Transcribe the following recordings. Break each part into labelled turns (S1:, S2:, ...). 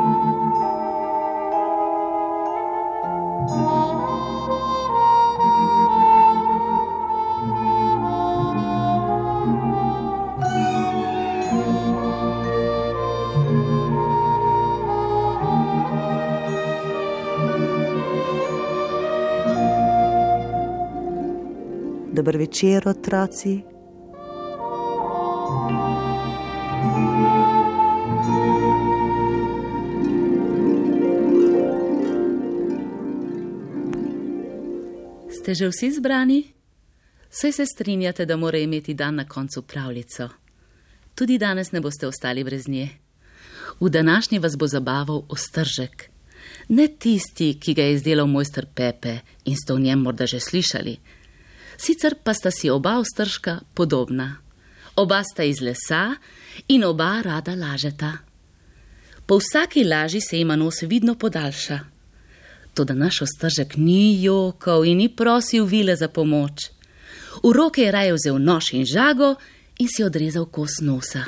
S1: Dober večer, otroci.
S2: Ste že vsi zbrani? Saj se strinjate, da mora imeti dan na koncu pravljico. Tudi danes ne boste ostali brez nje. V današnji vas bo zabaval ostržek. Ne tisti, ki ga je izdelal mojster Pepe in ste o njem morda že slišali. Sicer pa sta si oba ostržka podobna. Oba sta iz lesa in oba rada lažeta. Po vsaki laži se jima nos vidno podaljša. Toda naš ostržek ni jokal in ni prosil vile za pomoč. V roke je raje vzel nož in žago in si odrezal kos nosa.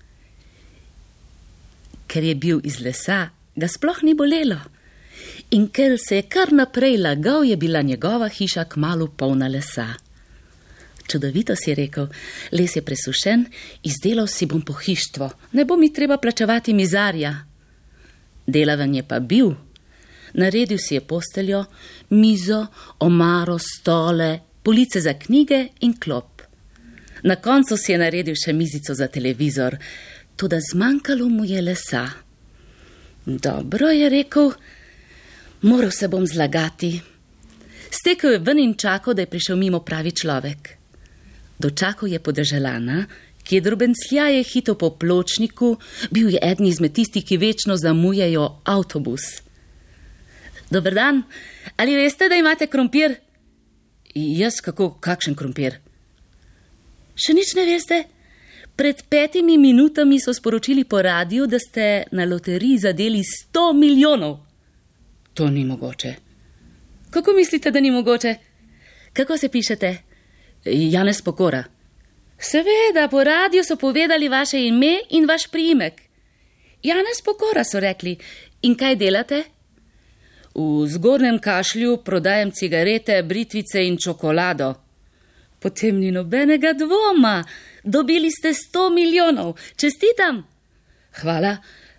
S2: Ker je bil iz lesa, ga sploh ni bolelo. In ker se je kar naprej lagal, je bila njegova hiša kmalu polna lesa. Čudovito, si rekel, les je presušen, izdelal si bom pohištvo, ne bo mi treba plačevati mizarja. Delaven je pa bil. Naredil si je posteljo, mizo, omaro, stole, police za knjige in klop. Na koncu si je naredil še mizico za televizor, toda zmanjkalo mu je lesa. Dobro, je rekel, moral se bom zlagati. Stekel je ven in čakal, da je prišel mimo pravi človek. Dočakal je podeželana, ki je drobencljaje hitel po pločniku, bil je eden izmed tistih, ki večno zamujajo avtobus. Dober dan, ali veste, da imate krompir? Jaz, kakšen krompir? Še nič ne veste? Pred 5 minutami so sporočili po radiju, da ste na loteriji zadeli 100 milijonov. To ni mogoče. Kako mislite, da ni mogoče? Kako se pišete? Janez Pokora. Seveda, po radiju so povedali vaše ime in vaš priimek. Janez Pokora, so rekli. In kaj delate? V Zgornjem Kašlju prodajam cigarete, britvice in čokolado. Potem ni nobenega dvoma. Dobili ste 100 milijonov. Čestitam. Hvala.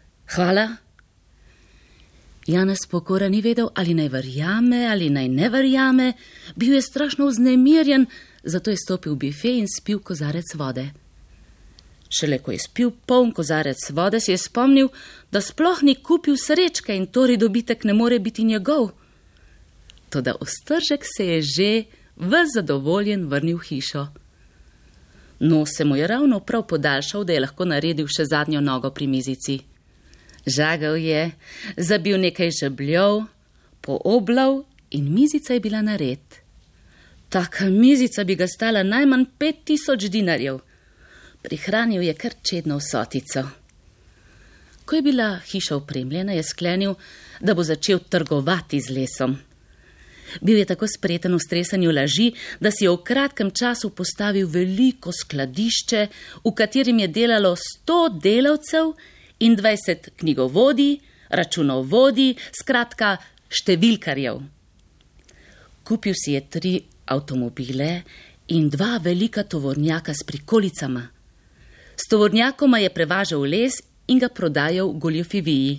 S2: Janez Pokora ni vedel, ali naj verjame, ali naj ne verjame. Bil je strašno vznemirjen, zato je stopil v bife in spil kozarec vode. Šele ko je spil poln kozarec vode, si je spomnil, da sploh ni kupil srečke in torej dobitek ne more biti njegov. Toda ostržek se je že ves zadovoljen vrnil v hišo. Nos se mu je ravno prav podaljšal, da je lahko naredil še zadnjo nogo pri mizici. Žagal je, zabil nekaj žebljev, pooblal in mizica je bila nared. Taka mizica bi ga stala najmanj 5000 dinarjev. Prihranil je kar čedno vsotico. Ko je bila hiša opremljena, je sklenil, da bo začel trgovati z lesom. Bil je tako spreten v stresanju laži, da si je v kratkem času postavil veliko skladišče, v katerem je delalo 100 delavcev in 20 knjigovodij, računovodij, skratka številkarjev. Kupil si je 3 avtomobile in 2 velika tovornjaka s prikolicama. S tovornjakoma je prevažal les in ga prodajal v goljufiviji.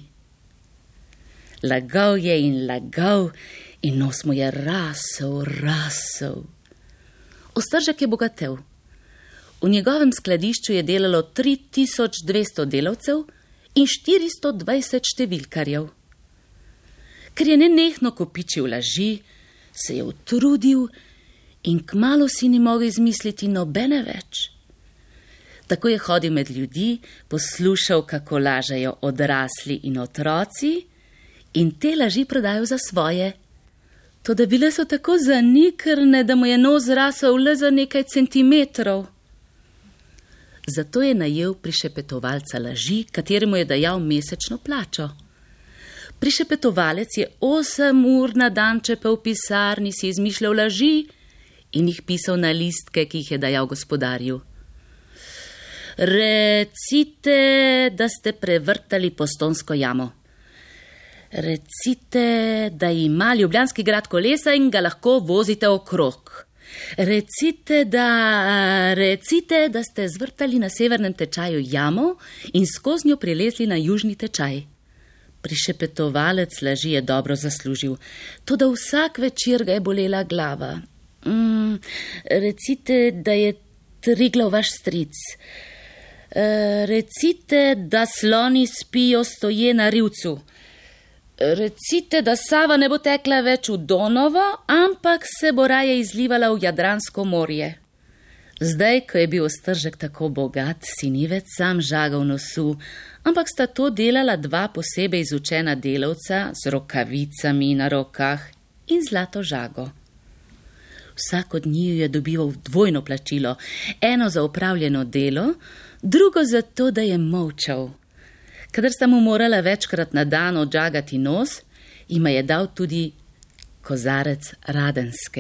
S2: Lagal je in nos mu je rasel. Ostržek je bogatel. V njegovem skladišču je delalo 3200 delavcev in 420 številkarjev. Ker je nenehno kopičil laži, se je utrudil in kmalu si ni mogel izmisliti nobene več. Tako je hodil med ljudi, poslušal, kako lažejo odrasli in otroci in te laži prodajal za svoje. Toda bile so tako zanikrne, da mu je nos rasel le za nekaj centimetrov. Zato je najel prišepetovalca laži, kateremu je dajal mesečno plačo. Prišepetovalec je 8 ur na dan čepel v pisarni, si izmišljal laži in jih pisal na listke, ki jih je dajal gospodarju. Recite, da ste prevrtali Postojnsko jamo. Recite, da ima Ljubljanski grad kolesa in ga lahko vozite okrog. Recite, da ste zvrtali na severnem tečaju jamo in skozi njo prelezli na južni tečaj. Prišepetovalec laži je dobro zaslužil, toda vsak večer ga je bolela glava. Recite, da je Triglav vaš stric. Recite, da sloni spijo stoje na rivcu. Recite, da Sava ne bo tekla več v Donovo, ampak se bo raje izlivala v Jadransko morje. Zdaj, ko je bil Ostržek tako bogat, si ni več sam žagal nosu, ampak sta to delala dva posebej izučena delavca z rokavicami na rokah in zlato žago. Vsak od njiju je dobival dvojno plačilo, eno za opravljeno delo, drugo za to, da je molčal. Kadar sta mu morala večkrat na dan odžagati nos, jima je dal tudi kozarec radenske.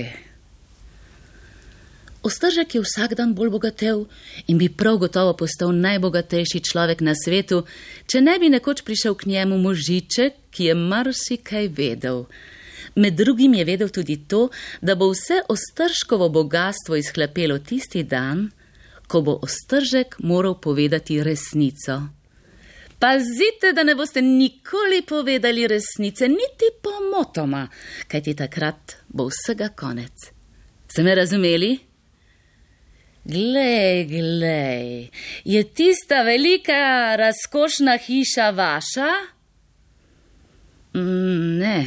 S2: Ostržek je vsak dan bolj bogatel in bi prav gotovo postal najbogatejši človek na svetu, če ne bi nekoč prišel k njemu možiček, ki je marsikaj vedel. Med drugim je vedel tudi to, da bo vse Ostržkovo bogastvo izhlapelo tisti dan, ko bo Ostržek moral povedati resnico. Pazite, da ne boste nikoli povedali resnice, niti pomotoma, kajti takrat bo vsega konec. Ste me razumeli? Glej, je tista velika, razkošna hiša vaša? Ne.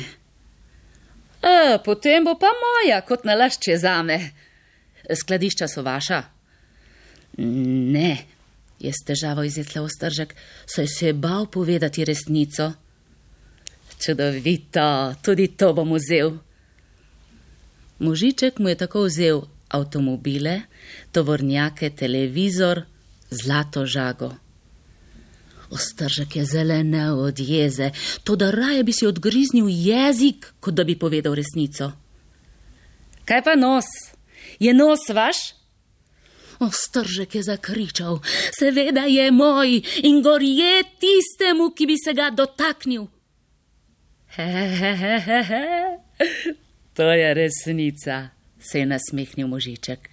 S2: Potem bo pa moja, kot nalašč je zame. Skladišča so vaša? Ne, je s težavo izjekla Ostržek, saj se je bal povedati resnico. Čudovito, tudi to bom vzel. Možiček mu je tako vzel avtomobile, tovornjake, televizor, zlato žago. Ostržek je zelenel od jeze, toda raje bi si odgriznil jezik, kot da bi povedal resnico. Kaj pa nos? Je nos vaš? Ostržek je zakričal, seveda je moj in gorje tistemu, ki bi se ga dotaknil. To je resnica, se je nasmehnil možiček.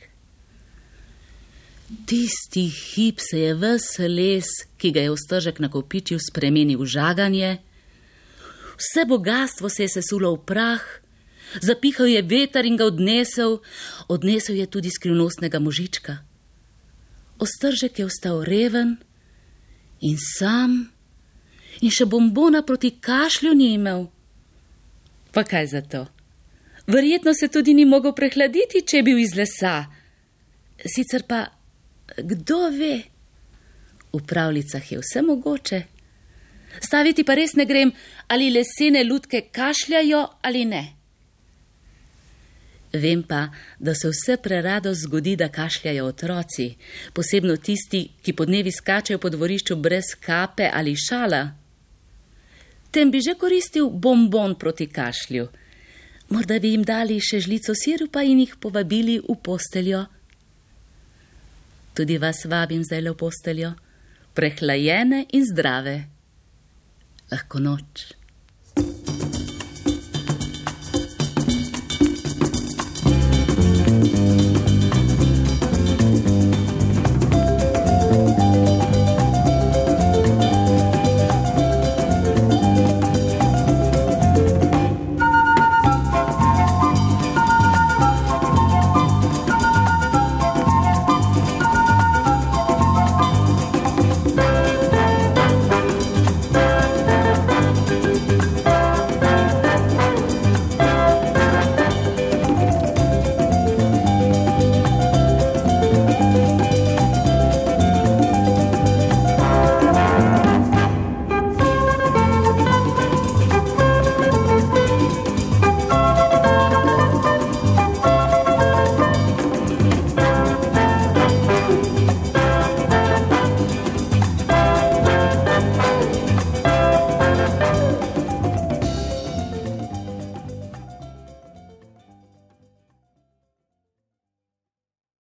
S2: Tisti hip se je ves les, ki ga je Ostržek nakopičil, spremenil v žaganje. Vse bogastvo se je sesulo v prah, zapihal je veter in ga odnesel je tudi skrivnostnega možička. Ostržek je ostal reven in sam in še bombona proti kašlju ni imel. Pa kaj za to? Verjetno se tudi ni mogel prehladiti, če je bil iz lesa. Sicer pa, kdo ve? V pravljicah je vse mogoče. Staviti pa res ne grem, ali lesene lutke kašljajo ali ne. Vem pa, da se vse prerado zgodi, da kašljajo otroci, posebno tisti, ki podnevi skačejo po dvorišču brez kape ali šala. Tem bi že koristil bombon proti kašlju. Morda bi jim dali še žlico sirupa in jih povabili v posteljo. Tudi vas vabim zdajle v posteljo, prehlajene in zdrave. Lahko noč.